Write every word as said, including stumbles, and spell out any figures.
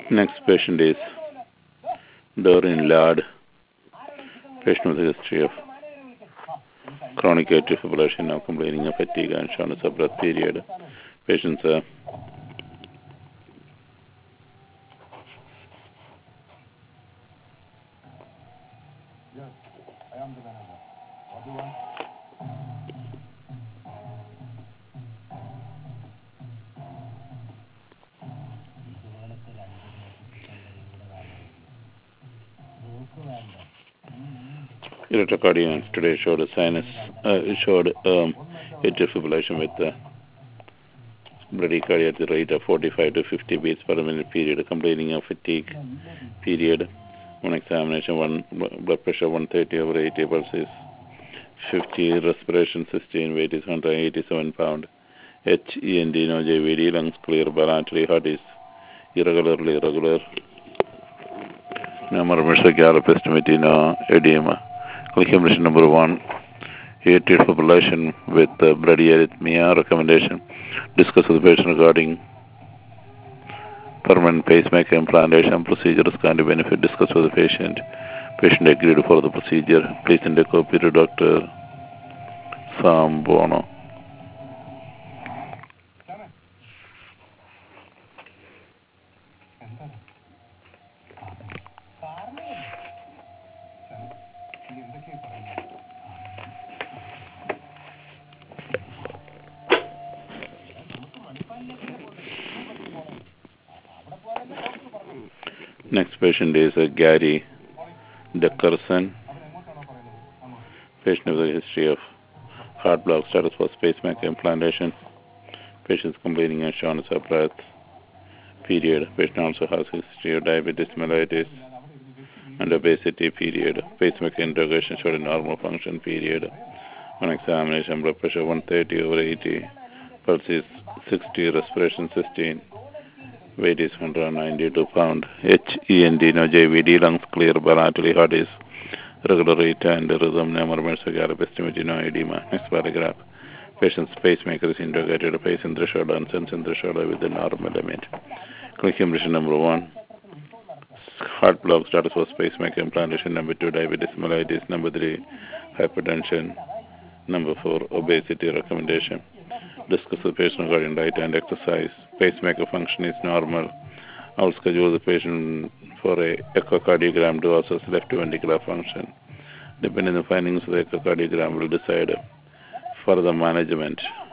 Next patient is Doreen Ladd, patient with a history of chronic atrial fibrillation, now complaining of fatigue and shortness of breath period. Patient's uh, electrocardiogram today showed a sinus, uh, showed um, atrial fibrillation with uh, bradycardia at the rate of forty-five to fifty beats per minute period, complaining of fatigue period. One examination, one blood pressure one thirty over eighty, pulse is fifty, respiration sixteen, weight is one hundred eighty-seven pound. H E N D, no J V D, lungs clear, bilaterally, heart is irregularly irregular. No murmurs, gallop estimate, no edema. Clinical mission number one, atrial fibrillation with uh, bradyarrhythmia. Recommendation: discuss with the patient regarding permanent pacemaker implantation procedures. Kind of benefit. Discuss with the patient. Patient agreed for the procedure. Please send a copy to Doctor Sam Bono. Next patient is uh, Gary Deckerson, patient with a history of heart block, status for pacemaker implantation. Patient is complaining of shortness of breath period. Patient also has a history of diabetes mellitus and obesity period. Pacemaker interrogation showed a normal function period. On examination, blood pressure one thirty over eighty, pulse is sixty, respiration sixteen. Weight is one hundred ninety-two pound. H E N D, no J V D, lungs clear, bilaterally, heart is regular rate and rhythm, no murmurs, gallop estimate, no edema. Next paragraph. Patient's pacemaker is interrogated, patient threshold and sensing threshold with the normal limit. Clinical mission number one, heart block, status was pacemaker implantation. Number two, diabetes mellitus. Number three, hypertension. Number four, obesity. Recommendation: discuss the patient regarding diet and exercise. Pacemaker function is normal. I'll schedule the patient for a echocardiogram to assess left ventricular function. Depending on the findings of the echocardiogram, will decide further management.